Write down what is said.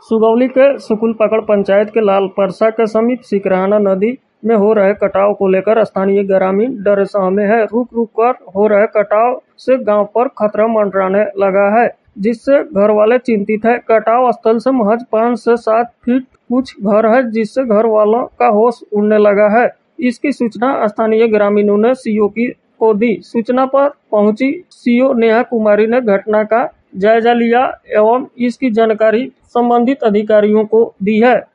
सुगौली के सुकुलपकड़ पंचायत के लालपरसा के समीप सिकराना नदी में हो रहे कटाव को लेकर स्थानीय ग्रामीण डरे सह में है। रुक रुक कर हो रहे कटाव से गांव पर खतरा मंडराने लगा है, जिससे घर वाले चिंतित है। कटाव स्थल से महज 5 से 7 फीट कुछ घर है, जिससे घर वालों का होश उड़ने लगा है। इसकी सूचना स्थानीय ग्रामीणों ने सीओ को दी। सूचना पर पहुंची सीओ नेहा कुमारी ने घटना का जायजा लिया एवं इसकी जानकारी संबंधित अधिकारियों को दी है।